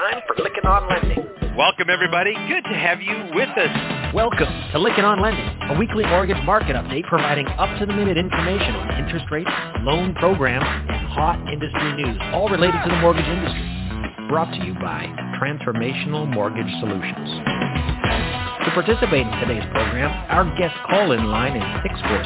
time for Lykken on Lending. Welcome, everybody. Good to have you with us. Welcome to Lykken on Lending, a weekly mortgage market update providing up-to-the-minute information on interest rates, loan programs, and hot industry news, all related to the mortgage industry. Brought to you by Transformational Mortgage Solutions. To participate in today's program, our guest call-in line is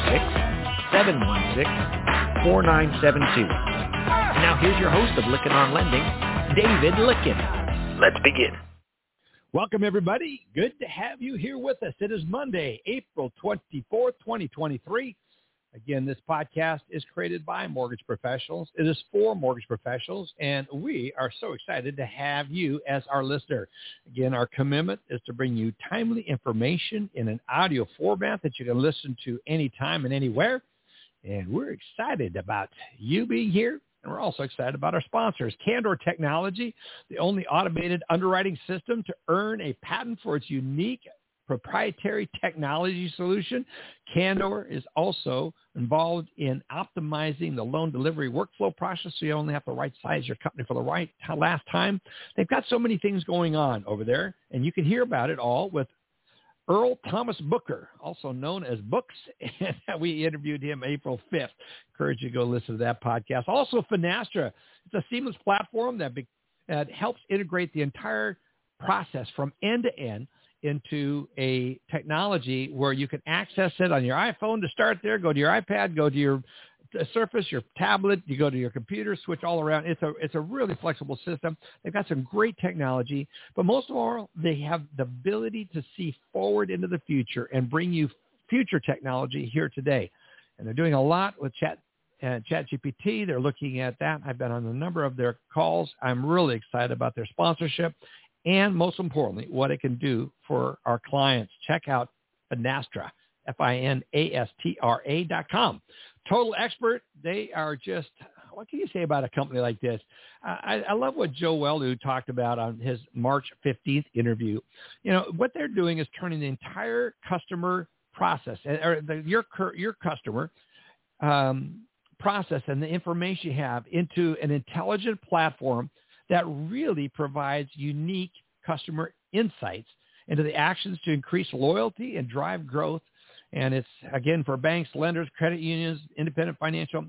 646-716-4972. Now here's your host of Lykken on Lending, David Lykken. Let's begin. Welcome, everybody. Good to have you here with us. It is Monday, April 24th, 2023. Again, this podcast is created by mortgage professionals. It is for mortgage professionals, and we are so excited to have you as our listener. Again, our commitment is to bring you timely information in an audio format that you can listen to anytime and anywhere. And we're excited about you being here. And we're also excited about our sponsors, Candor Technology, the only automated underwriting system to earn a patent for its unique proprietary technology solution. Candor is also involved in optimizing the loan delivery workflow process, so you only have to right size your company for the right last time. They've got so many things going on over there, and you can hear about it all with Earl Thomas Booker, also known as Books, and we interviewed him April 5th. Encourage you to go listen to that podcast. Also, Finastra. It's a seamless platform that helps integrate the entire process from end to end into a technology where you can access it on your iPhone to start there, go to your iPad, go to your Surface, your tablet, you go to your computer, switch all around. It's a really flexible system. They've got some great technology, but most of all, they have the ability to see forward into the future and bring you future technology here today. And they're doing a lot with ChatGPT. They're looking at that. I've been on a number of their calls. I'm really excited about their sponsorship and, most importantly, what it can do for our clients. Check out Finastra, Finastra.com. Total expert. They are just, what can you say about a company like this? I love what Joe Welu talked about on his March 15th interview. You know, what they're doing is turning the entire customer process, or your customer process and the information you have into an intelligent platform that really provides unique customer insights into the actions to increase loyalty and drive growth. And it's, again, for banks, lenders, credit unions, independent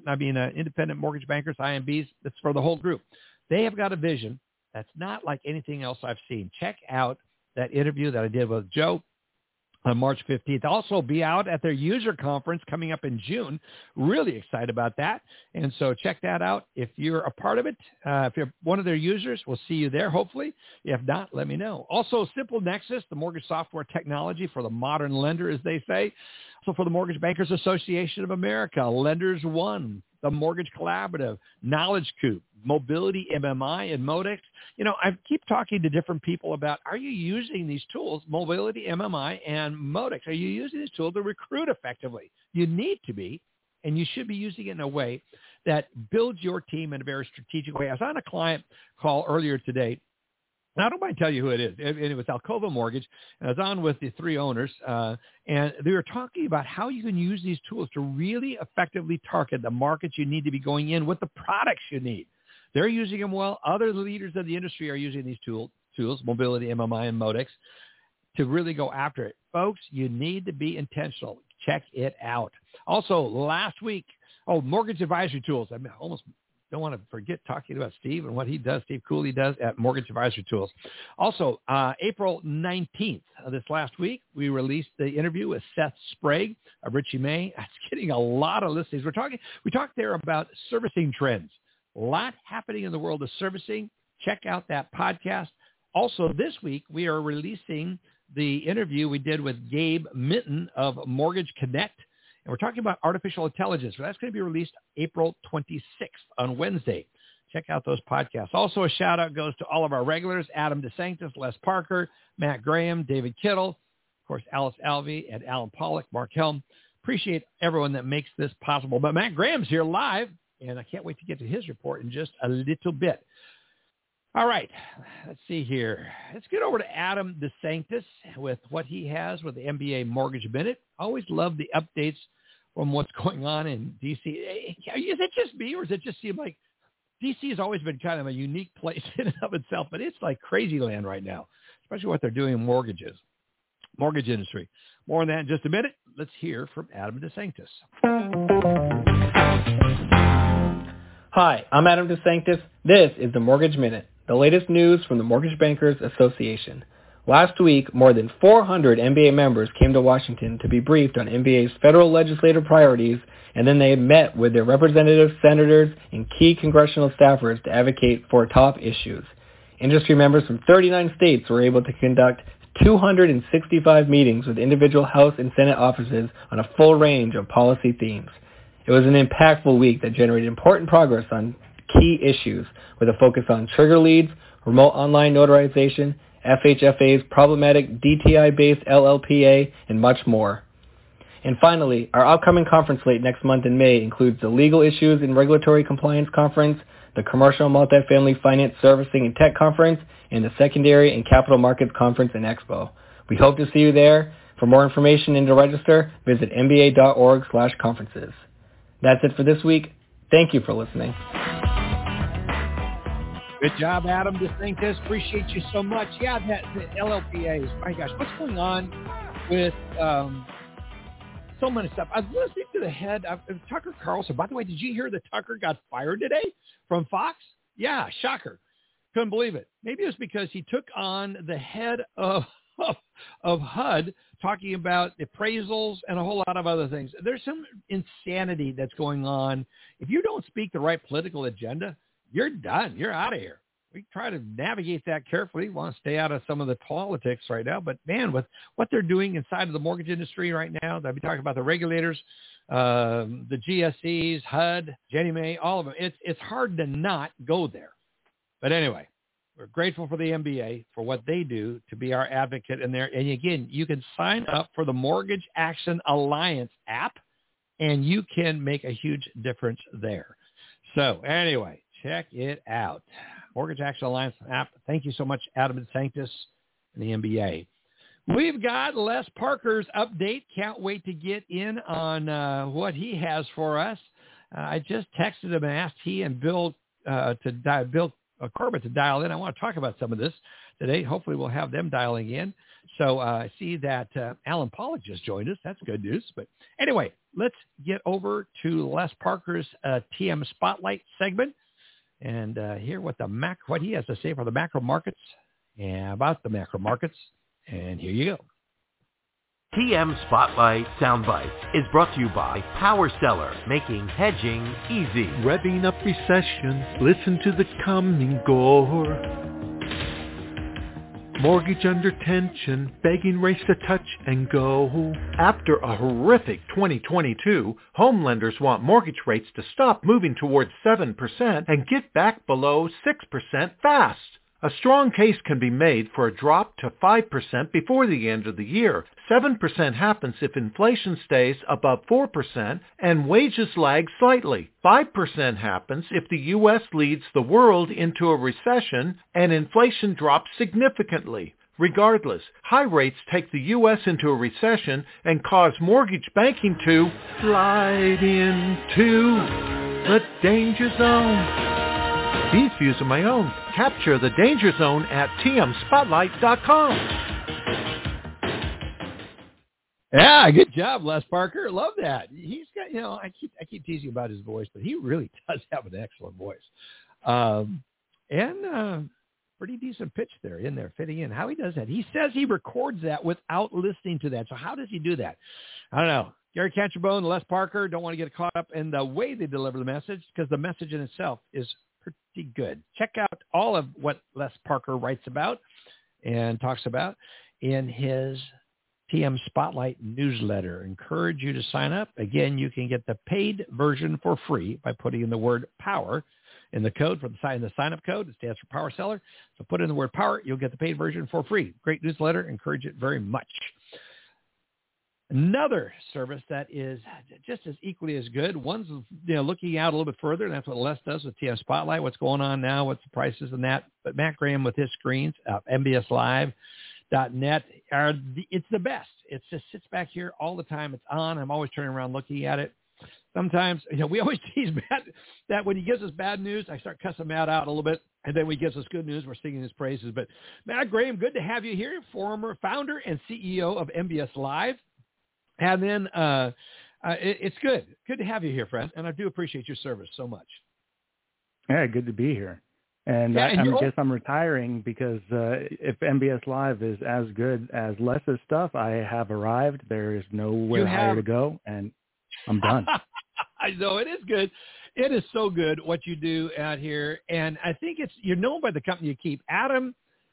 mortgage bankers, IMBs. It's for the whole group. They have got a vision that's not like anything else I've seen. Check out that interview that I did with Joe on March 15th. Also be out at their user conference coming up in June. Really excited about that. And so check that out. If you're a part of it, if you're one of their users, we'll see you there, hopefully. If not, let me know. Also, Simple Nexus, the mortgage software technology for the modern lender, as they say. So for the Mortgage Bankers Association of America, Lenders One, the Mortgage Collaborative, Knowledge Coop, Mobility MMI, and Modex. You know, I keep talking to different people about, are you using these tools, Mobility MMI and Modex? Are you using these tools to recruit effectively? You need to be, and you should be using it in a way that builds your team in a very strategic way. I was on a client call earlier today. I don't mind telling you who it is. And it was Alcova Mortgage. And I was on with the three owners, and they were talking about how you can use these tools to really effectively target the markets you need to be going in with the products you need. They're using them well. Other leaders of the industry are using these tools, Mobility, MMI, and Modex, to really go after it. Folks, you need to be intentional. Check it out. Also, last week, Mortgage Advisory Tools. I almost don't want to forget talking about Steve and what he does, Steve Cooley does at Mortgage Advisory Tools. Also, April 19th of this last week, we released the interview with Seth Sprague of Richie May. It's getting a lot of listings. We talked there about servicing trends. A lot happening in the world of servicing. Check out that podcast. Also, this week, we are releasing the interview we did with Gabe Minton of Mortgage Connect. And we're talking about artificial intelligence. So that's going to be released April 26th on Wednesday. Check out those podcasts. Also, a shout-out goes to all of our regulars, Adam DeSanctis, Les Parker, Matt Graham, David Kittle, of course, Alice Alvey, and Alan Pollock, Mark Helm. Appreciate everyone that makes this possible. But Matt Graham's here live, and I can't wait to get to his report in just a little bit. All right, let's see here. Let's get over to Adam DeSanctis with what he has with the MBA Mortgage Minute. Always love the updates from what's going on in D.C. Is it just me, or does it just seem like D.C. has always been kind of a unique place in and of itself, but it's like crazy land right now, especially what they're doing in mortgage industry. More on that in just a minute. Let's hear from Adam DeSanctis. Hi, I'm Adam DeSanctis. This is the Mortgage Minute, the latest news from the Mortgage Bankers Association. Last week, more than 400 MBA members came to Washington to be briefed on MBA's federal legislative priorities, and then they met with their representatives, senators, and key congressional staffers to advocate for top issues. Industry members from 39 states were able to conduct 265 meetings with individual House and Senate offices on a full range of policy themes. It was an impactful week that generated important progress on key issues with a focus on trigger leads, remote online notarization, FHFA's problematic DTI-based LLPA, and much more. And finally, our upcoming conference slate next month in May includes the Legal Issues and Regulatory Compliance Conference, the Commercial Multifamily Finance Servicing and Tech Conference, and the Secondary and Capital Markets Conference and Expo. We hope to see you there. For more information and to register, visit mba.org/conferences. That's it for this week. Thank you for listening. Good job, Adam DeSanctis. Appreciate you so much. Yeah, the LLPAs. My gosh, what's going on with so many stuff? I was listening to the head of Tucker Carlson. By the way, did you hear that Tucker got fired today from Fox? Yeah, shocker. Couldn't believe it. Maybe it was because he took on the head of HUD talking about appraisals and a whole lot of other things. There's some insanity that's going on. If you don't speak the right political agenda, you're done. You're out of here. We try to navigate that carefully. We want to stay out of some of the politics right now. But, man, with what they're doing inside of the mortgage industry right now, I'll be talking about the regulators, the GSEs, HUD, Ginnie Mae, all of them. It's hard to not go there. But anyway, we're grateful for the MBA for what they do to be our advocate in there. And, again, you can sign up for the Mortgage Action Alliance app, and you can make a huge difference there. So, anyway, check it out. Mortgage Action Alliance app. Thank you so much, Adam DeSanctis and the MBA. We've got Les Parker's update. Can't wait to get in on what he has for us. I just texted him and asked he and Bill Corbett to dial in. I want to talk about some of this today. Hopefully we'll have them dialing in. So I see that Alan Pollack just joined us. That's good news. But anyway, let's get over to Les Parker's TM Spotlight segment and hear what he has to say for the macro markets and about the macro markets. And here you go. TM Spotlight Soundbites is brought to you by Power Seller, making hedging easy. Revving up recession, listen to the coming gore. Mortgage under tension, begging rates to touch and go. After a horrific 2022, home lenders want mortgage rates to stop moving towards 7% and get back below 6% fast. A strong case can be made for a drop to 5% before the end of the year. 7% happens if inflation stays above 4% and wages lag slightly. 5% happens if the U.S. leads the world into a recession and inflation drops significantly. Regardless, high rates take the U.S. into a recession and cause mortgage banking to slide into the danger zone. These views are my own. Capture the danger zone at tmspotlight.com. Yeah, good job, Les Parker. Love that. He's got, I keep teasing about his voice, but he really does have an excellent voice. And pretty decent pitch there in there, fitting in. How he does that. He says he records that without listening to that. So how does he do that? I don't know. Gary Catcherbone and Les Parker don't want to get caught up in the way they deliver the message because the message in itself is pretty good. Check out all of what Les Parker writes about and talks about in his TM Spotlight newsletter. Encourage you to sign up. Again, you can get the paid version for free by putting in the word power in the code for the sign-up code. It stands for Power Seller. So put in the word power. You'll get the paid version for free. Great newsletter. Encourage it very much. Another service that is just as equally as good. One's looking out a little bit further, and that's what Les does with TM Spotlight. What's going on now? What's the prices and that? But Matt Graham with his screens, MBSLive.net, it's the best. It just sits back here all the time. It's on. I'm always turning around looking at it. sometimes, we always tease Matt that when he gives us bad news, I start cussing Matt out a little bit. And then when he gives us good news, we're singing his praises. But Matt Graham, good to have you here, former founder and CEO of MBS Live. And then it's good to have you here, friend. And I do appreciate your service so much. Yeah, good to be here. And I guess I'm retiring because if MBS Live is as good as Les's stuff, I have arrived. There is nowhere higher to go, and I'm done. I know it is good. It is so good what you do out here, and I think you're known by the company you keep. Adam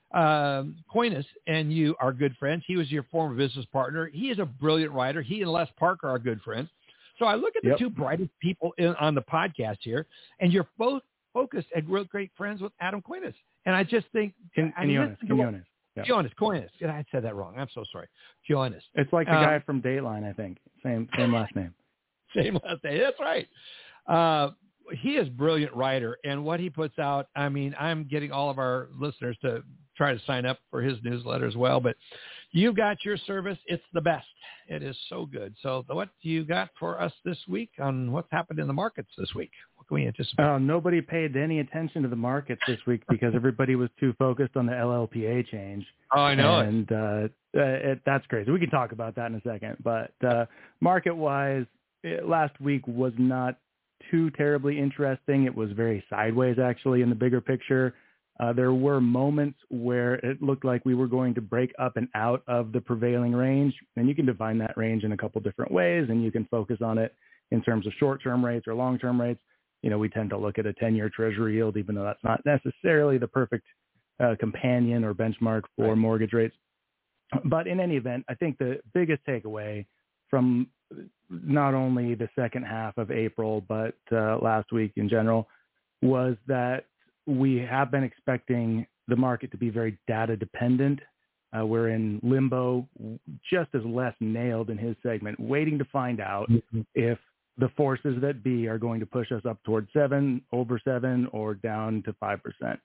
Coinis and you are good friends. He was your former business partner. He is a brilliant writer. He and Les Parker are good friends. So I look at the two brightest people on the podcast here, and you're both focused and real great friends with Adam Coinis. And I just think... Quinones. Coinis. I said that wrong. I'm so sorry. Quinones. It's like the guy from Dateline, I think. Same last name. Same last name. That's right. He is a brilliant writer, and what he puts out, I mean, I'm getting all of our listeners to try to sign up for his newsletter as well, but you've got your service. It's the best. It is so good. So what do you got for us this week on what's happened in the markets this week? What can we anticipate? Nobody paid any attention to the markets this week because everybody was too focused on the LLPA change. Oh, I know. And that's crazy. We can talk about that in a second. But market-wise, last week was not too terribly interesting. It was very sideways, actually, in the bigger picture. There were moments where it looked like we were going to break up and out of the prevailing range. And you can define that range in a couple different ways, and you can focus on it in terms of short-term rates or long-term rates. We tend to look at a 10-year Treasury yield, even though that's not necessarily the perfect companion or benchmark for mortgage rates. But in any event, I think the biggest takeaway from not only the second half of April, but last week in general, was that we have been expecting the market to be very data dependent. We're in limbo, just as Les nailed in his segment, waiting to find out if the forces that be are going to push us up towards 7, over 7, or down to 5%.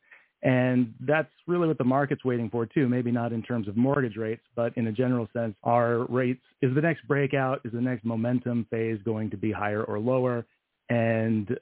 And that's really what the market's waiting for too. Maybe not in terms of mortgage rates, but in a general sense, our rates, is the next breakout, is the next momentum phase going to be higher or lower? And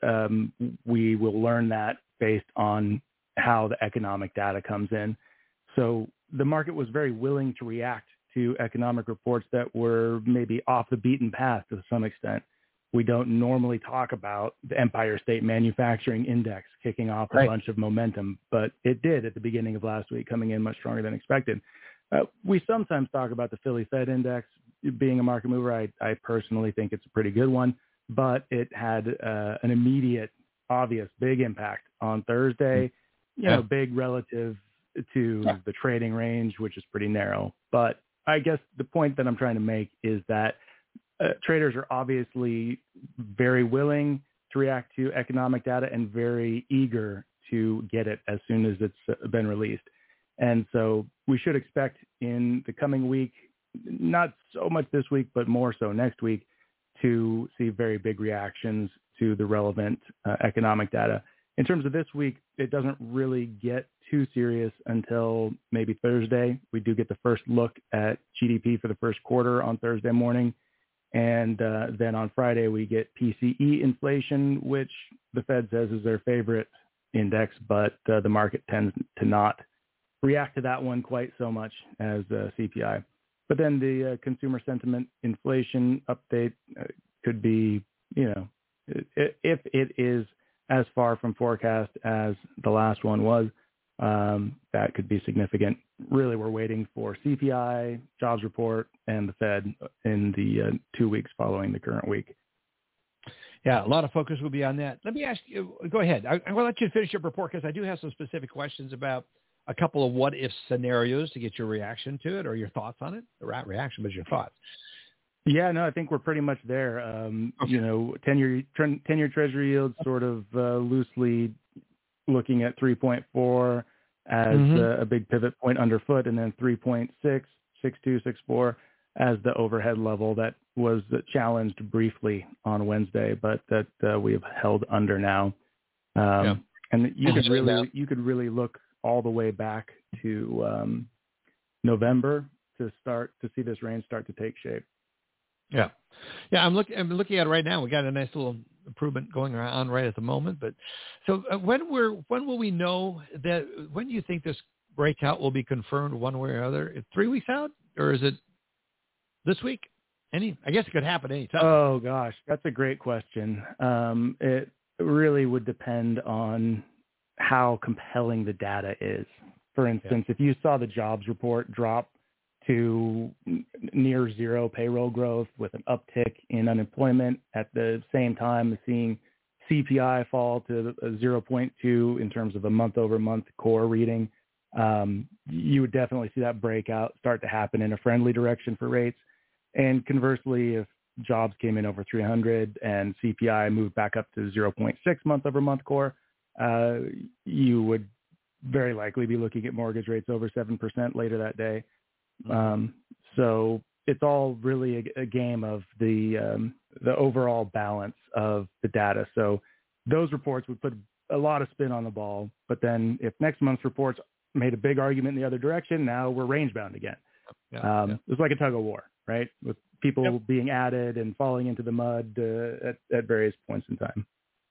we will learn that based on how the economic data comes in. So the market was very willing to react to economic reports that were maybe off the beaten path to some extent. We don't normally talk about the Empire State Manufacturing Index kicking off a bunch of momentum, but it did at the beginning of last week, coming in much stronger than expected. We sometimes talk about the Philly Fed Index being a market mover. I personally think it's a pretty good one, but it had an immediate, obvious, big impact on Thursday, big relative to the trading range, which is pretty narrow. But I guess the point that I'm trying to make is that traders are obviously very willing to react to economic data and very eager to get it as soon as it's been released. And so we should expect in the coming week, not so much this week, but more so next week, to see very big reactions to the relevant economic data. In terms of this week, it doesn't really get too serious until maybe Thursday. We do get the first look at GDP for the first quarter on Thursday morning. And then on Friday, we get PCE inflation, which the Fed says is their favorite index, but the market tends to not react to that one quite so much as CPI. But then the consumer sentiment inflation update could be, if it is as far from forecast as the last one was, that could be significant. Really, we're waiting for CPI, jobs report, and the Fed in the 2 weeks following the current week. Yeah, a lot of focus will be on that. Let me ask you, go ahead. I will let you finish your report because I do have some specific questions about a couple of what-if scenarios to get your reaction to it or your thoughts on it. Not reaction, but your thoughts. Yeah, no, I think we're pretty much there. 10-year Treasury yields sort of loosely looking at 3.4 as a big pivot point underfoot, and then 3.6, 6.2, 6.4 as the overhead level that was challenged briefly on Wednesday, but that we have held under now. And you could really look all the way back to November to start to see this range start to take shape. Yeah. I'm looking at it right now. We got a nice little improvement going on right at the moment. But so when will we know that? When do you think this breakout will be confirmed one way or other? 3 weeks out, or is it this week? I guess it could happen anytime. Oh gosh, that's a great question. It really would depend on how compelling the data is. For instance, if you saw the jobs report drop to near zero payroll growth with an uptick in unemployment at the same time as seeing CPI fall to 0.2 in terms of a month-over-month core reading, you would definitely see that breakout start to happen in a friendly direction for rates. And conversely, if jobs came in over 300 and CPI moved back up to 0.6 month-over-month core, you would very likely be looking at mortgage rates over 7% later that day. So it's all really a game of the overall balance of the data. So those reports would put a lot of spin on the ball. But then if next month's reports made a big argument in the other direction, now we're range bound again. It's like a tug of war, right? With people being added and falling into the mud at various points in time.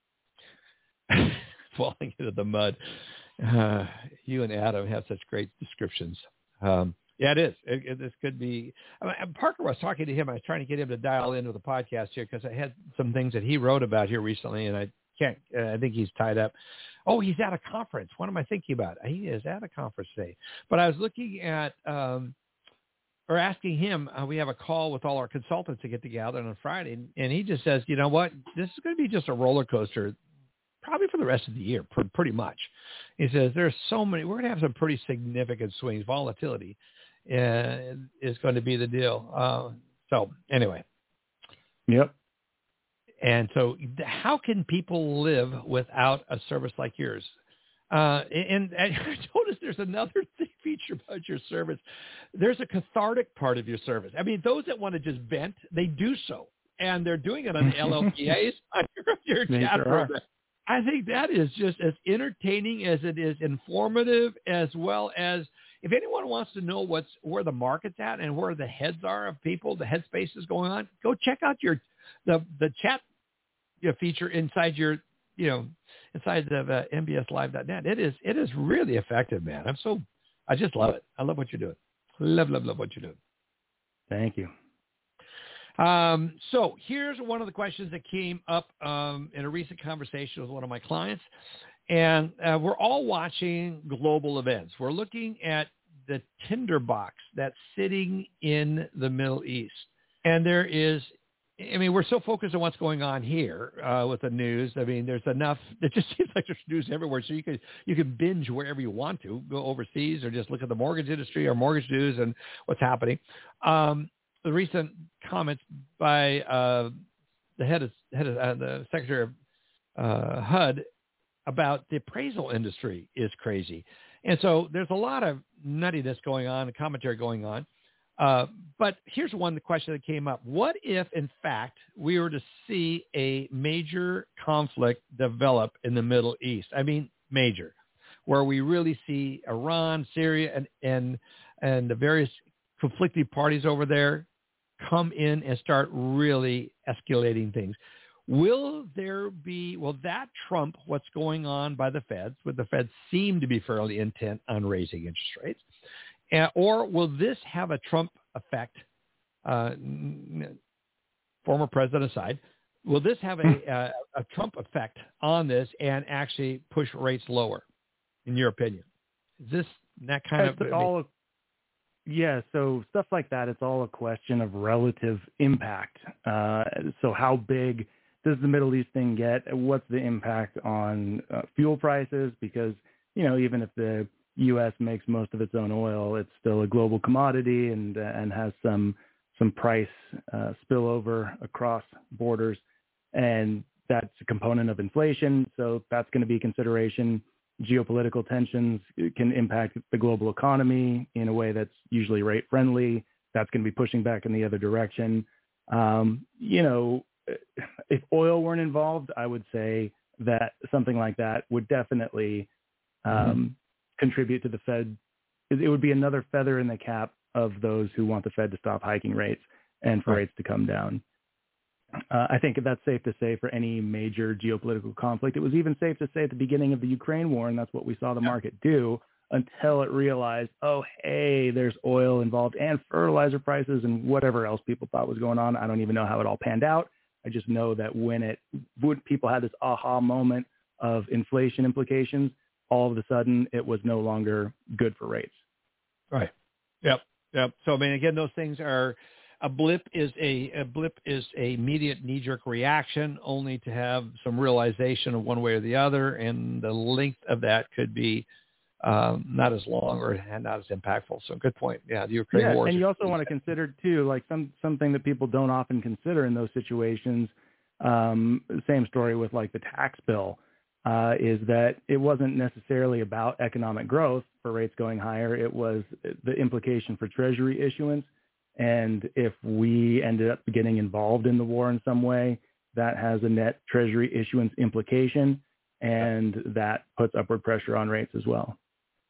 Falling into the mud. You and Adam have such great descriptions. Yeah, it is. This could be. Parker was talking to him. I was trying to get him to dial into the podcast here because I had some things that he wrote about here recently, and I can't. I think he's tied up. Oh, he's at a conference. What am I thinking about? He is at a conference today. But I was looking at or asking him. We have a call with all our consultants to get together on Friday, and he just says, you know what? This is going to be just a roller coaster. Probably for the rest of the year, pretty much. He says there's so many. We're going to have some pretty significant swings. Volatility is going to be the deal. So anyway. Yep. And so how can people live without a service like yours? And I noticed there's another feature about your service. There's a cathartic part of your service. I mean, those that want to just vent, they do so. And they're doing it on the LLPAs on your chat program. I think that is just as entertaining as it is informative, as well as if anyone wants to know where the market's at and where the heads are of people, the headspace is going on, go check out the chat feature inside inside the mbslive.net. It is really effective, man. I just love it. I love what you're doing. Love what you're doing. Thank you. So here's one of the questions that came up in a recent conversation with one of my clients. And we're all watching global events. We're looking at the tinderbox that's sitting in the Middle East. And we're so focused on what's going on here with the news. I mean, there's enough. It just seems like there's news everywhere. So you can binge wherever you want to, go overseas or just look at the mortgage industry or mortgage news and what's happening. The recent comments by the head of the Secretary of HUD about the appraisal industry is crazy. And so there's a lot of nuttiness going on and commentary going on. But here's the question that came up. What if, in fact, we were to see a major conflict develop in the Middle East? I mean, major, where we really see Iran, Syria, and the various conflicting parties over there come in and start really escalating things. Will that trump what's going on by the Feds? Would the Feds seem to be fairly intent on raising interest rates? Or will this have a Trump effect, former president aside, will this have a Trump effect on this and actually push rates lower, in your opinion? Is this that kind of... Yeah, so stuff like that, it's all a question of relative impact. So how big does the Middle East thing get? What's the impact on fuel prices? Because, even if the U.S. makes most of its own oil, it's still a global commodity and has some price spillover across borders. And that's a component of inflation, so that's going to be a consideration. Geopolitical tensions can impact the global economy in a way that's usually rate friendly. That's going to be pushing back in the other direction. If oil weren't involved, I would say that something like that would definitely contribute to the Fed. It would be another feather in the cap of those who want the Fed to stop hiking rates. and for rates to come down. I think that's safe to say for any major geopolitical conflict. It was even safe to say at the beginning of the Ukraine war, and that's what we saw the market do until it realized, oh, hey, there's oil involved and fertilizer prices and whatever else people thought was going on. I don't even know how it all panned out. I just know that when people had this aha moment of inflation implications, all of a sudden it was no longer good for rates. Right. Yep. So, I mean, again, those things are, a blip is a immediate knee-jerk reaction, only to have some realization of one way or the other, and the length of that could be not as long or not as impactful. So, good point. Yeah, the Ukraine war. And you also want to consider too, like something that people don't often consider in those situations. Same story with like the tax bill. Is that it wasn't necessarily about economic growth for rates going higher. It was the implication for Treasury issuance. And if we ended up getting involved in the war in some way, that has a net Treasury issuance implication, and that puts upward pressure on rates as well.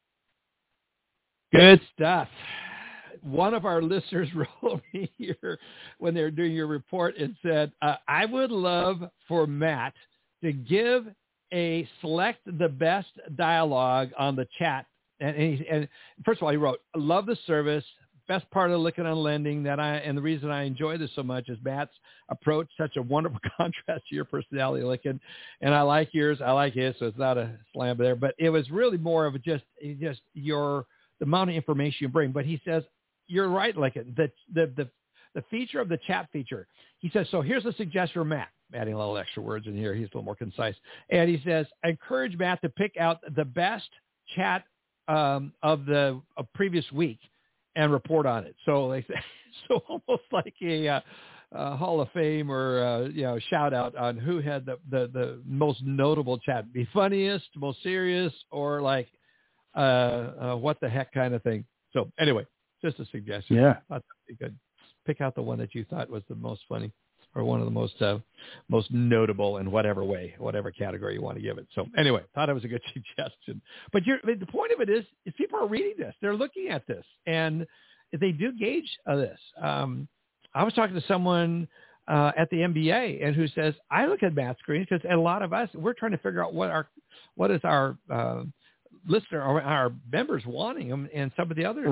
Good stuff. One of our listeners wrote me here when they were doing your report and said, I would love for Matt to give a select the best dialogue on the chat. And first of all, he wrote, I love the service. Best part of Lykken on Lending and the reason I enjoy this so much is Matt's approach, such a wonderful contrast to your personality, Lykken. And I like yours. I like his, so it's not a slam there. But it was really more of just the amount of information you bring. But he says, you're right, Lykken. The feature of the chat feature, he says, so here's a suggestion for Matt. Adding a little extra words in here. He's a little more concise. And he says, I encourage Matt to pick out the best chat of previous week and report on it. So so almost like a Hall of Fame or shout out on who had the most notable chat, be funniest, most serious, or like what the heck kind of thing. So anyway, just a suggestion. Yeah, that'd be good. Pick out the one that you thought was the most funny, or one of the most notable in whatever way, whatever category you want to give it. So anyway, thought it was a good suggestion. But the point of it is people are reading this. They're looking at this, and they do gauge this. I was talking to someone at the MBA and who says, I look at math screens because a lot of us, we're trying to figure out what is our listener or our members wanting them, and some of the other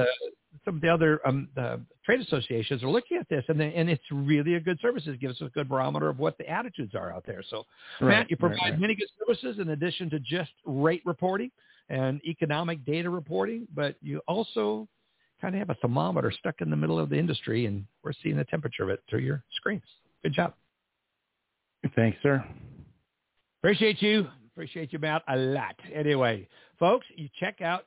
trade associations are looking at this, and it's really a good service. It gives us a good barometer of what the attitudes are out there. So, Matt, you provide many good services in addition to just rate reporting and economic data reporting, but you also kind of have a thermometer stuck in the middle of the industry, and we're seeing the temperature of it through your screens. Good job. Thanks, sir. Appreciate you, Matt, a lot. Anyway, folks, you check out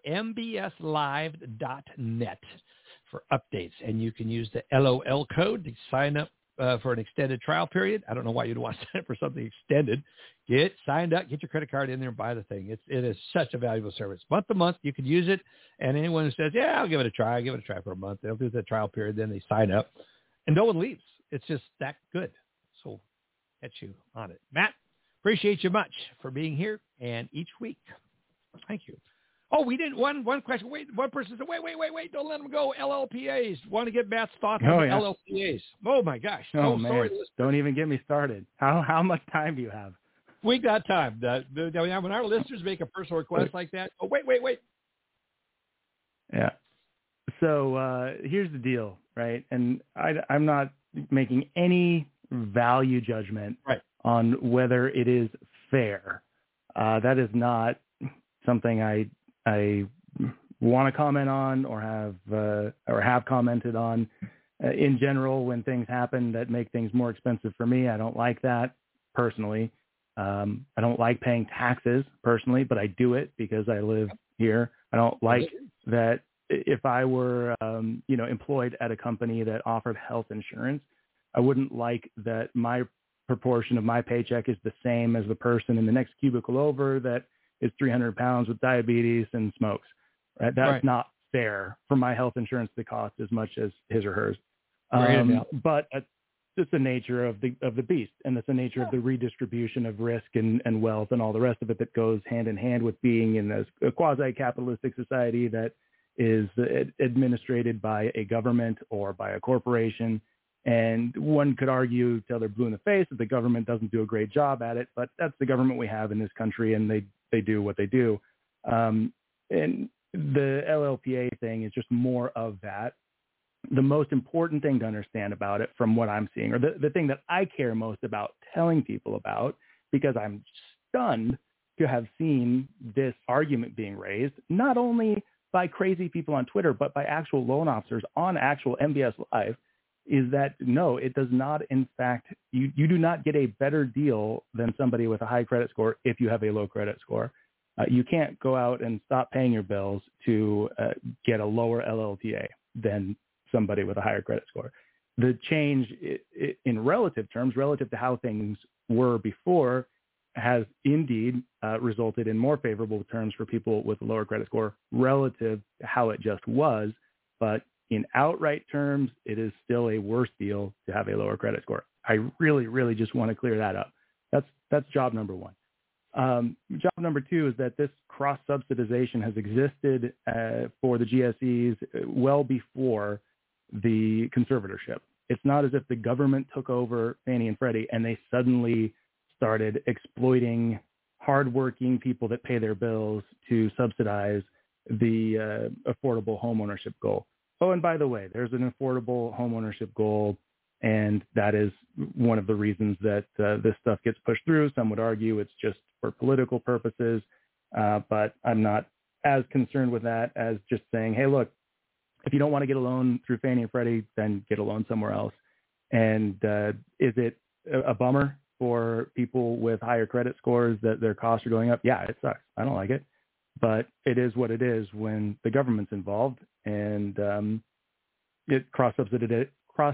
mbslive.net for updates, and you can use the LOL code to sign up for an extended trial period. I don't know why you'd want to sign up for something extended. Get signed up, get your credit card in there, and buy the thing. It is such a valuable service. Month to month, you can use it, and anyone who says, yeah, I'll give it a try, for a month, they'll do the trial period, then they sign up, and no one leaves. It's just that good. So get you on it. Matt, appreciate you much for being here, and each week. Thank you. Oh, we didn't. One question. Wait, one person said, wait, don't let them go. LLPAs. Want to get Matt's thoughts on LLPAs. Oh, my gosh. Oh, man. Sorry, don't even get me started. How much time do you have? We got time. When our listeners make a personal request like that, wait. Yeah. So here's the deal, right? And I'm not making any value judgment on whether it is fair. That is not something I want to comment on or have commented on. In general, when things happen that make things more expensive for me, I don't like that personally. I don't like paying taxes personally, but I do it because I live here. I don't like that if I were, employed at a company that offered health insurance, I wouldn't like that my proportion of my paycheck is the same as the person in the next cubicle over that is 300 pounds with diabetes and smokes. Right? That's not fair for my health insurance to cost as much as his or hers. But it's just the nature of the beast, and it's the nature of the redistribution of risk and wealth and all the rest of it that goes hand in hand with being in a quasi-capitalistic society that is administrated by a government or by a corporation. And one could argue till they're blue in the face that the government doesn't do a great job at it, but that's the government we have in this country, and they do what they do. And the LLPA thing is just more of that. The most important thing to understand about it from what I'm seeing, or the thing that I care most about telling people about, because I'm stunned to have seen this argument being raised, not only by crazy people on Twitter, but by actual loan officers on actual MBS Live, is that no, it does not. In fact, you do not get a better deal than somebody with a high credit score if you have a low credit score. You can't go out and stop paying your bills to get a lower LLPA than somebody with a higher credit score. The change in relative terms, relative to how things were before, has indeed resulted in more favorable terms for people with a lower credit score relative to how it just was. But in outright terms, it is still a worse deal to have a lower credit score. I really, really just want to clear that up. That's job number one. Job number two is that this cross-subsidization has existed for the GSEs well before the conservatorship. It's not as if the government took over Fannie and Freddie and they suddenly started exploiting hardworking people that pay their bills to subsidize the affordable homeownership goal. Oh, and by the way, there's an affordable homeownership goal, and that is one of the reasons that this stuff gets pushed through. Some would argue it's just for political purposes, but I'm not as concerned with that as just saying, hey, look, if you don't want to get a loan through Fannie and Freddie, then get a loan somewhere else. And is it a bummer for people with higher credit scores that their costs are going up? Yeah, it sucks. I don't like it. But it is what it is when the government's involved, and cross-subsidization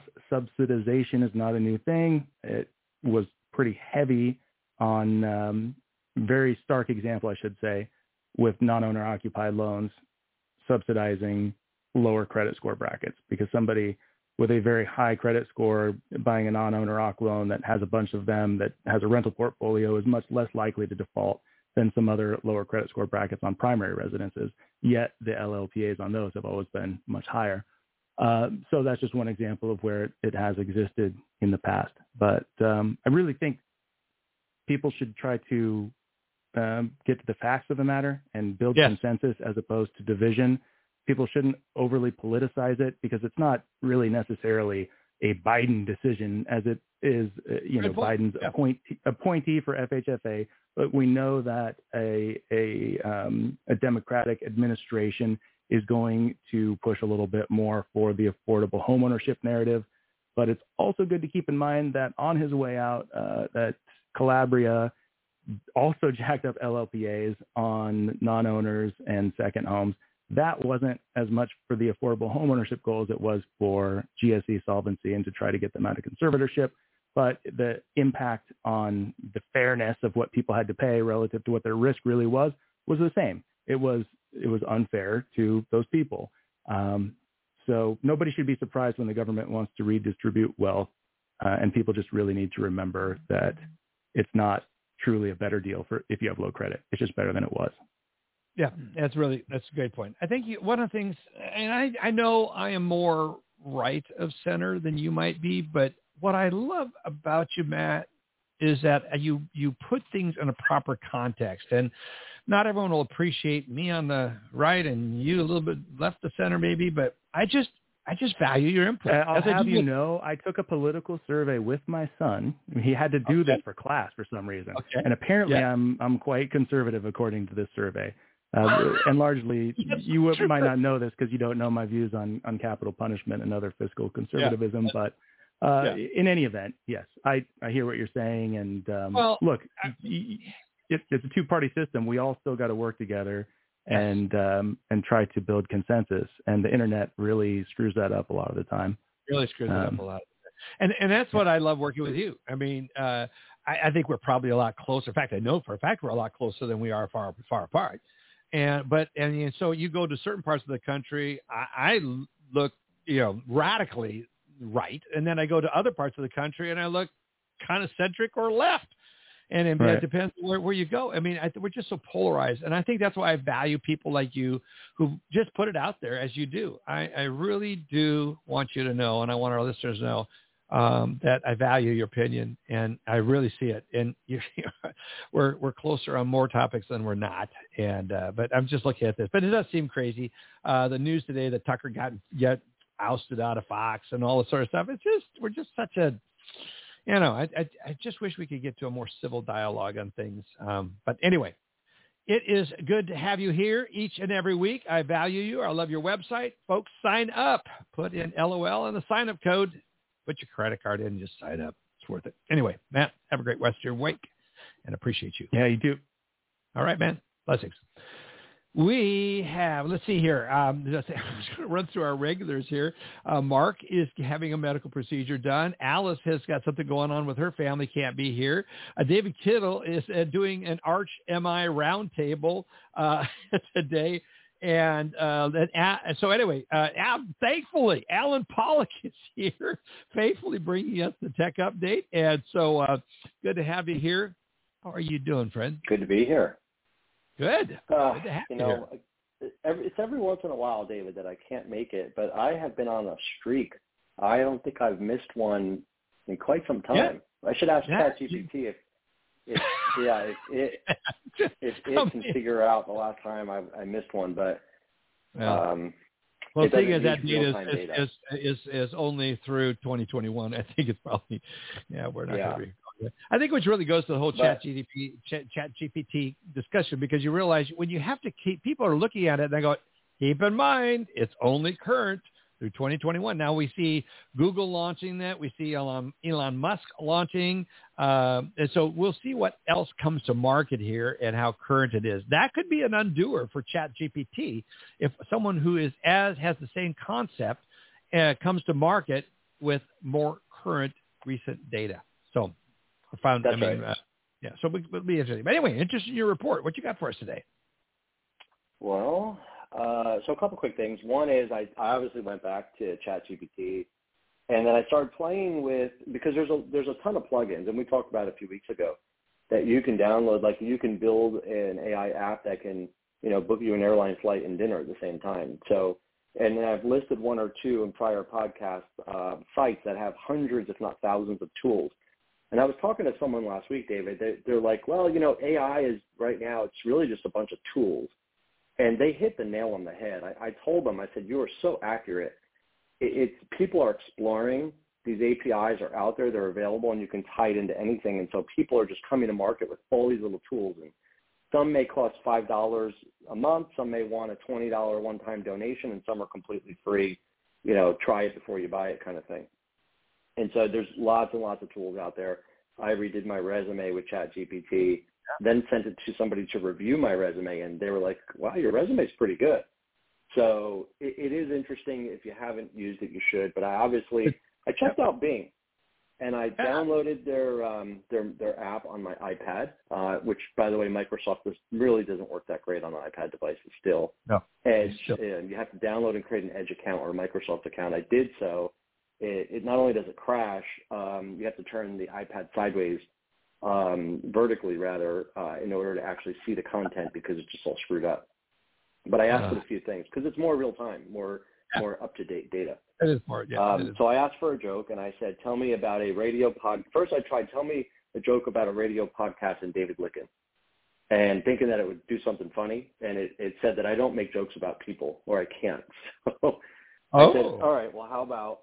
is not a new thing. It was pretty heavy on, very stark example, I should say, with non-owner occupied loans subsidizing lower credit score brackets, because somebody with a very high credit score buying a non-owner occ loan that has a bunch of them, that has a rental portfolio, is much less likely to default than some other lower credit score brackets on primary residences, yet the LLPAs on those have always been much higher. So that's just one example of where it has existed in the past. But I really think people should try to get to the facts of the matter and build consensus as opposed to division. People shouldn't overly politicize it, because it's not really necessarily a Biden decision, as it is, Biden's appointee for FHFA. But we know that a Democratic administration is going to push a little bit more for the affordable homeownership narrative. But it's also good to keep in mind that on his way out, that Calabria also jacked up LLPAs on non-owners and second homes. That wasn't as much for the affordable homeownership goal as it was for GSE solvency and to try to get them out of conservatorship. But the impact on the fairness of what people had to pay relative to what their risk really was the same. It was unfair to those people. So nobody should be surprised when the government wants to redistribute wealth, and people just really need to remember that it's not truly a better deal for if you have low credit. It's just better than it was. Yeah, that's a great point. I think one of the things, and I know I am more right of center than you might be, but what I love about you, Matt, is that you put things in a proper context, and not everyone will appreciate me on the right and you a little bit left of center maybe, but I just value your input. I'll have you know, I took a political survey with my son. He had to do this for class for some reason, and apparently I'm quite conservative according to this survey. And largely, you might not know this because you don't know my views on capital punishment and other fiscal conservatism. But in any event, yes, I hear what you're saying. And look, it's a two-party system. We all still got to work together and try to build consensus. And the internet really screws that up a lot of the time. Really screws it up a lot. And that's what I love working with you. I mean, I think we're probably a lot closer. In fact, I know for a fact we're a lot closer than we are far apart. And so you go to certain parts of the country, I look, radically right. And then I go to other parts of the country and I look kind of centric or left. And it depends where you go. I mean, we're just so polarized. And I think that's why I value people like you who just put it out there as you do. I really do want you to know, and I want our listeners to know, that I value your opinion, and I really see it. And we're closer on more topics than we're not. And but I'm just looking at this. But it does seem crazy. The news today that Tucker got ousted out of Fox and all this sort of stuff. We're just such a, I just wish we could get to a more civil dialogue on things. But anyway. It is good to have you here each and every week. I value you. I love your website. Folks, sign up. Put in LOL in the sign-up code. Put your credit card in and just sign up. It's worth it. Anyway, Matt, have a great rest of your week and appreciate you. Yeah, you too. All right, man. Blessings. We have, let's see here. I'm just going to run through our regulars here. Mark is having a medical procedure done. Alice has got something going on with her family, can't be here. David Kittle is doing an Arch MI roundtable today. And so anyway, thankfully, Alan Pollock is here, faithfully bringing us the tech update. And so good to have you here. How are you doing, friend? Good to be here. Good. Good to have you here. It's every once in a while, David, that I can't make it, but I have been on a streak. I don't think I've missed one in quite some time. Yeah. I should ask ChatGPT if it can figure out the last time I missed one, but well, the thing is that data is only through 2021. I think it's probably we're not going to be. I think which really goes to the whole ChatGPT discussion, because you realize when you have to people are looking at it and they go, keep in mind, it's only current through 2021. Now we see Google launching that. We see Elon Musk launching. And so we'll see what else comes to market here and how current it is. That could be an undoer for ChatGPT if someone who has the same concept comes to market with more current recent data. So right. So it'll be interesting. But anyway, interested in your report. What you got for us today? Well, so a couple quick things. One is I obviously went back to ChatGPT, and then I started playing with, because there's a ton of plugins, and we talked about it a few weeks ago, that you can download. Like you can build an AI app that can book you an airline flight and dinner at the same time. So, and then I've listed one or two in prior podcast sites that have hundreds, if not thousands, of tools. And I was talking to someone last week, David. They're like, well, AI is right now, it's really just a bunch of tools. And they hit the nail on the head. I told them, I said, you are so accurate. People are exploring. These APIs are out there. They're available, and you can tie it into anything. And so people are just coming to market with all these little tools. And some may cost $5 a month. Some may want a $20 one-time donation, and some are completely free. Try it before you buy it kind of thing. And so there's lots and lots of tools out there. I redid my resume with ChatGPT, then sent it to somebody to review my resume, and they were like, wow, your resume is pretty good. So it is interesting. If you haven't used it, you should. But I checked out Bing, and I downloaded their app on my iPad, which, by the way, Microsoft really doesn't work that great on iPad devices still. No. Edge, you have to download and create an Edge account or a Microsoft account. I did so. It not only does it crash, you have to turn the iPad sideways, vertically rather, in order to actually see the content, because it's just all screwed up. But I asked it a few things because it's more real time, more up-to-date data. It is more, So I asked for a joke, and I said, tell me about a radio First I tried, tell me a joke about a radio podcast and David Licken, and thinking that it would do something funny, and it said that I don't make jokes about people, or I can't. So I said, all right, well, how about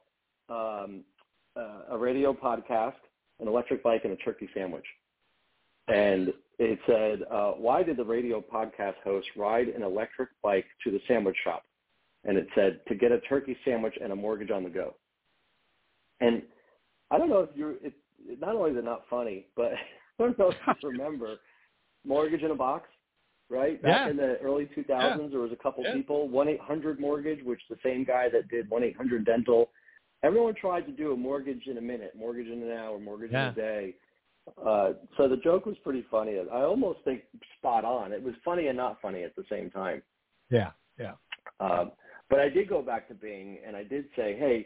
a radio podcast, an electric bike, and a turkey sandwich? And it said, why did the radio podcast host ride an electric bike to the sandwich shop? And it said, to get a turkey sandwich and a mortgage on the go. And I don't know if not only is it not funny, but I don't know if you remember Mortgage in a Box, right? Back in the early 2000s, there was a couple people, 1-800-MORTGAGE, which the same guy that did 1-800-DENTAL. Everyone tried to do a mortgage in a minute, mortgage in an hour, mortgage in a day. So the joke was pretty funny. I almost think spot on. It was funny and not funny at the same time. Yeah. But I did go back to Bing, and I did say, hey,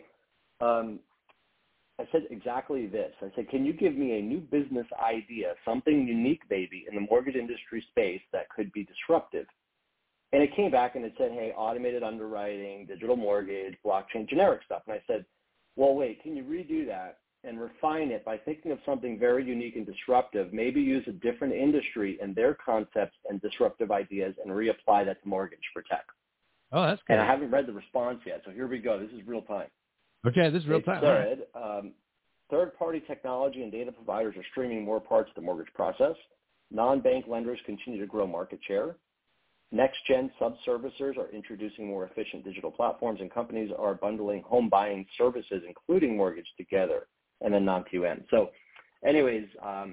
I said exactly this. I said, can you give me a new business idea, something unique maybe in the mortgage industry space that could be disruptive? And it came back and it said, hey, automated underwriting, digital mortgage, blockchain, generic stuff. And I said, well, wait, can you redo that and refine it by thinking of something very unique and disruptive, maybe use a different industry and their concepts and disruptive ideas and reapply that to mortgage for tech. Oh, that's good. And I haven't read the response yet, so here we go. This is real time. Okay, this is real time. It said, third-party technology and data providers are streaming more parts of the mortgage process. Non-bank lenders continue to grow market share. Next-gen sub-servicers are introducing more efficient digital platforms, and companies are bundling home buying services, including mortgage, together, and then non-QM. So anyways,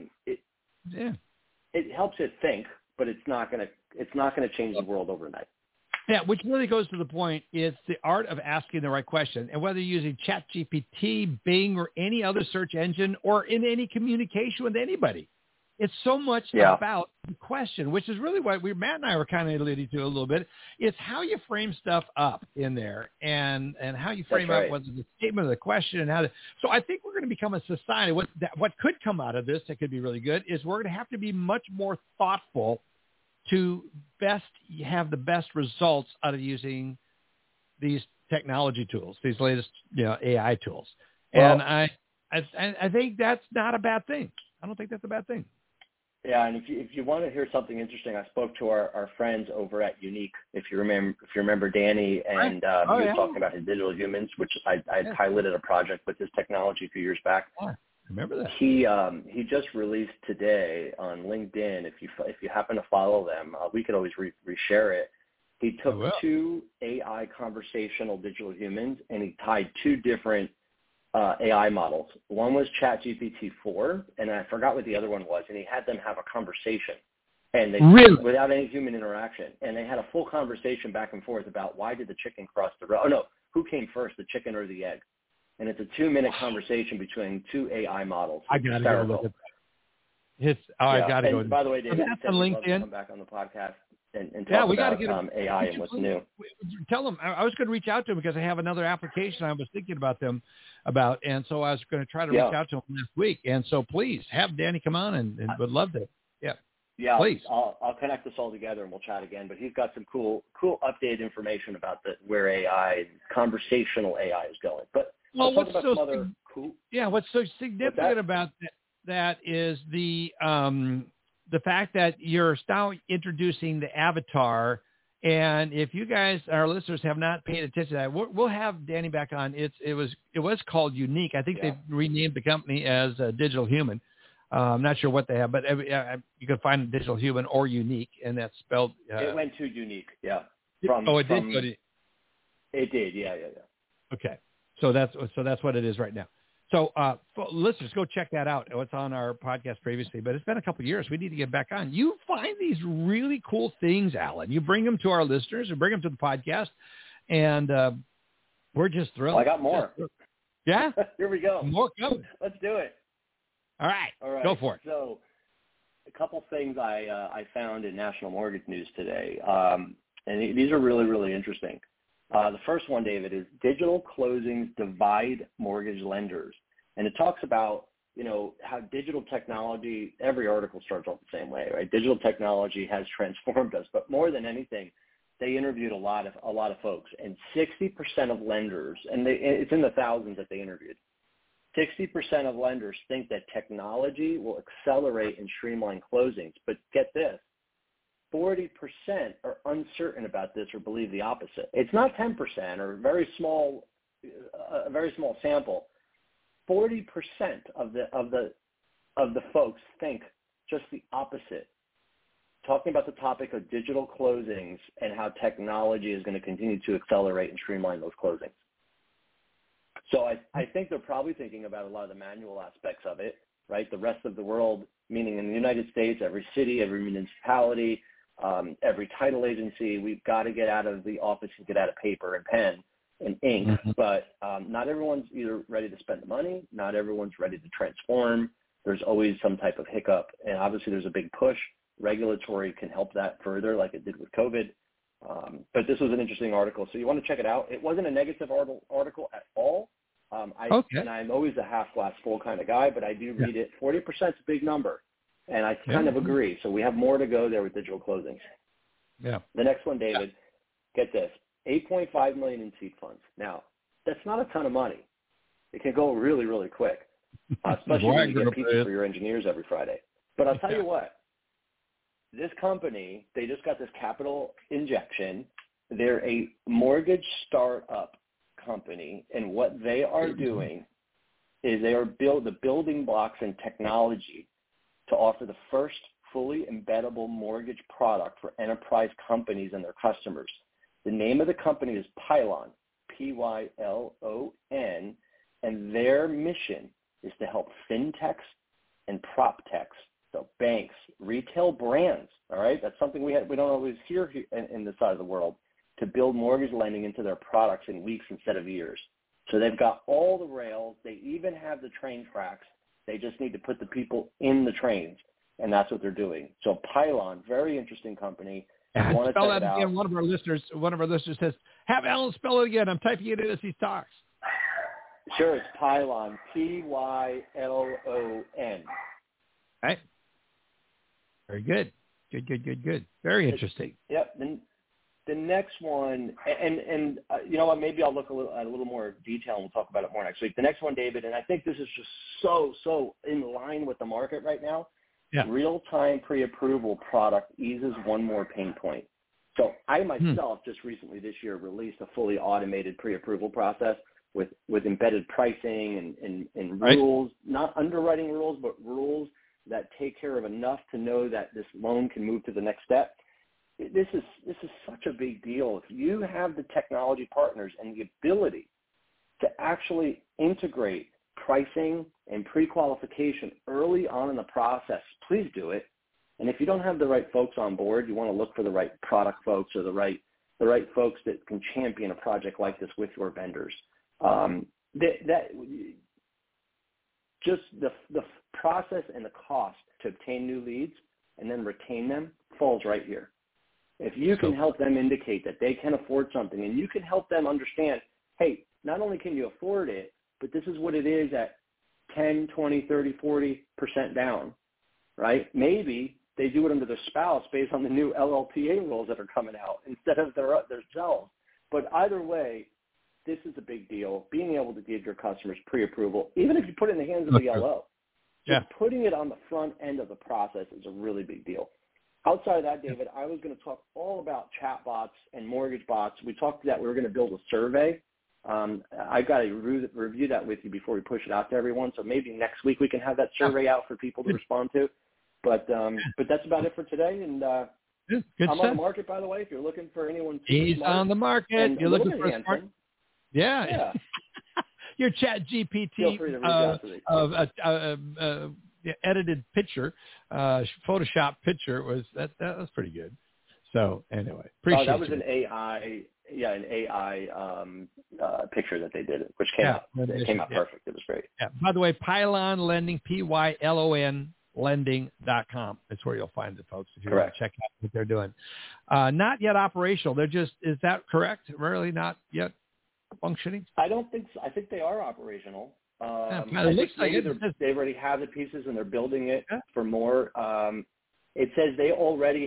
it helps it think, but it's not going to change the world overnight. Yeah, which really goes to the point, it's the art of asking the right question. And whether you're using ChatGPT, Bing, or any other search engine, or in any communication with anybody, it's so much about the question, which is really what Matt and I were kind of alluding to a little bit. It's how you frame stuff up in there and how you frame up whether the statement of the question and how to. So I think we're going to become a society. What could come out of this that could be really good is we're going to have to be much more thoughtful to have the best results out of using these technology tools, these latest AI tools. Well, and I think that's not a bad thing. I don't think that's a bad thing. Yeah, and if you want to hear something interesting, I spoke to our friends over at Unique. If you remember Danny, and he was talking about his digital humans, which I piloted a project with his technology a few years back. Yeah. Remember that? He just released today on LinkedIn. If you happen to follow them, we could always reshare it. He took 2 AI conversational digital humans and he tied 2 different AI models. One was ChatGPT-4, and I forgot what the other one was. And he had them have a conversation, and without any human interaction. And they had a full conversation back and forth about why did the chicken cross the road? Oh no, who came first, the chicken or the egg? And it's a 2-minute conversation between 2 AI models. I got to go look at that. I got to go. By the way, David, that's on LinkedIn. Come back on the podcast and talk about AI and what's new. Tell them I was going to reach out to them because I have another application I was thinking about and so I was going to try to reach out to them this week. And so please have Danny come on and would love to. Yeah, please. I'll connect us all together and we'll chat again. But he's got some cool updated information about where conversational AI is going. But what's so significant about that is the fact that you're now introducing the avatar. And if you guys, our listeners, have not paid attention to that, we'll have Danny back on. It was called Unique. I think they've renamed the company as Digital Human. I'm not sure what they have, but you can find Digital Human or Unique, and that's spelled. It went to Unique, yeah. It did, yeah. Okay, so that's what it is right now. So listeners, go check that out. It's on our podcast previously, but it's been a couple of years. We need to get back on. You find these really cool things, Alan. You bring them to our listeners and bring them to the podcast, and we're just thrilled. Well, I got more. Yeah? Here we go. More coming. Let's do it. All right. Go for it. So a couple things I found in National Mortgage News today, and these are really, really interesting. The first one, David, is digital closings divide mortgage lenders. And it talks about, how digital technology, every article starts off the same way, right? Digital technology has transformed us, but more than anything, they interviewed a lot of folks, and 60% of lenders, and it's in the thousands that they interviewed, 60% of lenders think that technology will accelerate and streamline closings. But get this, 40% are uncertain about this or believe the opposite. It's not 10% or a very small sample. 40% of the folks think just the opposite. Talking about the topic of digital closings and how technology is going to continue to accelerate and streamline those closings. So I think they're probably thinking about a lot of the manual aspects of it, right? The rest of the world, meaning in the United States, every city, every municipality, every title agency, we've got to get out of the office and get out of paper and pen and ink. Mm-hmm. But not everyone's either ready to spend the money, not everyone's ready to transform. There's always some type of hiccup, and obviously there's a big push. Regulatory can help that further, like it did with COVID. But this was an interesting article, so you want to check it out. It wasn't a negative article at all. And I'm always a half glass full kind of guy, but I do read it. 40% is a big number, and I kind of agree. So we have more to go there with digital closings. Yeah. The next one, David, get this, $8.5 million in seed funds. Now, that's not a ton of money. It can go really, really quick. especially when you get pizza for your engineers every Friday. But I'll tell you what, this company, they just got this capital injection. They're a mortgage startup company, and what they are doing is they are the building blocks and technology to offer the first fully embeddable mortgage product for enterprise companies and their customers. The name of the company is Pylon, Pylon, and their mission is to help fintechs and proptechs, so banks, retail brands, all right? That's something we don't always hear in this side of the world, to build mortgage lending into their products in weeks instead of years. So they've got all the rails. They even have the train tracks. They just need to put the people in the trains, and that's what they're doing. So Pylon, very interesting company. Spell that again. One of our listeners says, have Alan spell it again. I'm typing it in as he talks. Sure, it's Pylon, Pylon. Right. Very good. Good. Very interesting. Yep. The next one, and you know what, maybe I'll look at a little more detail and we'll talk about it more next week. The next one, David, and I think this is just so in line with the market right now, real-time pre-approval product eases one more pain point. So I myself just recently this year released a fully automated pre-approval process with embedded pricing and rules, not underwriting rules, but rules that take care of enough to know that this loan can move to the next step. This is such a big deal. If you have the technology partners and the ability to actually integrate pricing and pre-qualification early on in the process, please do it. And if you don't have the right folks on board, you want to look for the right product folks or the right folks that can champion a project like this with your vendors. Just the process and the cost to obtain new leads and then retain them falls right here. If you can help them indicate that they can afford something, and you can help them understand, hey, not only can you afford it, but this is what it is at 10, 20, 30, 40% down, right? Maybe they do it under their spouse based on the new LLPA rules that are coming out instead of themselves. But either way, this is a big deal. Being able to give your customers pre-approval, even if you put it in the hands of the LO, just putting it on the front end of the process is a really big deal. Outside of that, David, I was going to talk all about chat bots and mortgage bots. We talked that we were going to build a survey. I've got to review that with you before we push it out to everyone. So maybe next week we can have that survey out for people to respond to. But that's about it for today. And Good I'm stuff. on the market, by the way, if you're looking for anyone. He's on the market. You're looking for a smart. Yeah. Your Chat GPT Feel free to reach out to me. Edited picture, Photoshop picture was that was pretty good. So anyway, appreciate that was an AI picture that they did, which came out. It came out perfect. It was great. Yeah. By the way, Pylon Lending, Pylon lending.com. That's where you'll find the folks if you want to check out what they're doing. Not yet operational. They're just, is that correct? Really not yet functioning? I don't think so. I think they are operational. It looks like they already have the pieces and they're building it for more. It says they already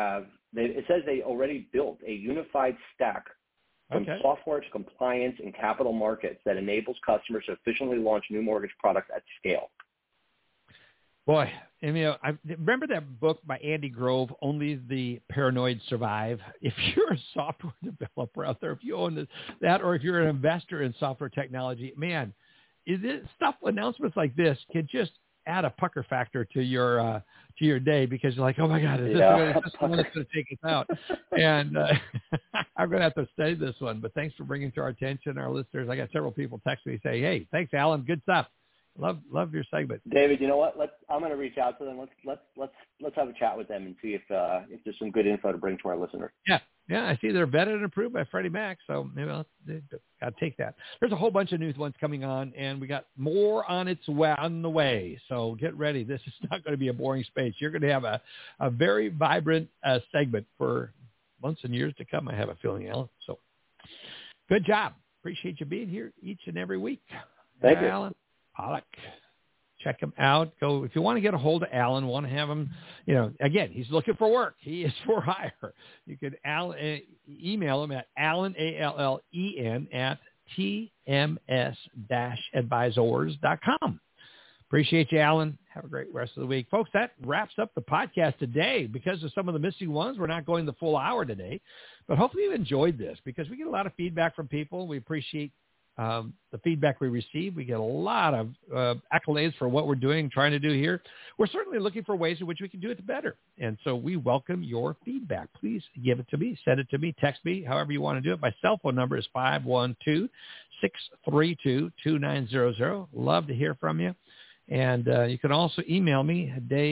built a unified stack from software to compliance and capital markets that enables customers to efficiently launch new mortgage products at scale. Boy, and, I remember that book by Andy Grove, Only the Paranoid Survive. If you're a software developer out there, if you own that, or if you're an investor in software technology, man, announcements like this can just add a pucker factor to your day, because you're like, oh my God, is this the one that's going to take us out? And I'm going to have to study this one. But thanks for bringing to our attention, our listeners. I got several people text me say, hey, thanks, Alan, good stuff. Love your segment, David. You know what? I'm going to reach out to them. Let's have a chat with them and see if there's some good info to bring to our listeners. Yeah. I see they're vetted and approved by Freddie Mac, so maybe I'll got to take that. There's a whole bunch of new ones coming on, and we got more on the way. So get ready. This is not going to be a boring space. You're going to have a very vibrant segment for months and years to come. I have a feeling, Alan. So good job. Appreciate you being here each and every week. Thank you, Alan Pollock. Check him out. Go if you want to get a hold of Alan, want to have him, again, he's looking for work. He is for hire. You can email him at Allen, ALLEN, at TMS-advisors.com. Appreciate you, Alan. Have a great rest of the week. Folks, that wraps up the podcast today. Because of some of the missing ones, we're not going the full hour today. But hopefully you've enjoyed this because we get a lot of feedback from people. We appreciate the feedback we receive. We get a lot of accolades for what we're doing, trying to do here. We're certainly looking for ways in which we can do it better. And so we welcome your feedback. Please give it to me, send it to me, text me, however you want to do it. My cell phone number is 512-632-2900. Love to hear from you. And you can also email me,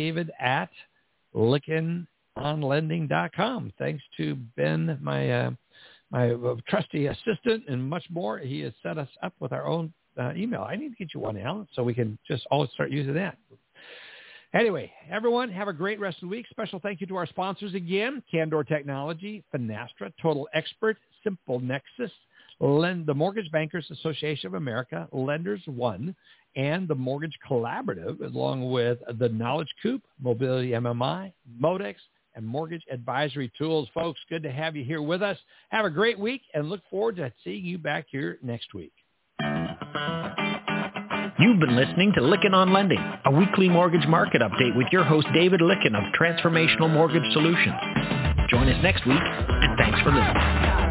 david@lickenonlending.com. Thanks to Ben, my trusty assistant, and much more. He has set us up with our own email. I need to get you one, Alan, so we can just always start using that. Anyway, everyone, have a great rest of the week. Special thank you to our sponsors again, Candor Technology, Finastra, Total Expert, Simple Nexus, the Mortgage Bankers Association of America, Lenders One, and the Mortgage Collaborative, along with the Knowledge Coop, Mobility MMI, Modex, and Mortgage Advisory Tools. Folks, good to have you here with us. Have a great week and look forward to seeing you back here next week. You've been listening to Lykken on Lending, a weekly mortgage market update with your host, David Lykken of Transformational Mortgage Solutions. Join us next week, and thanks for listening.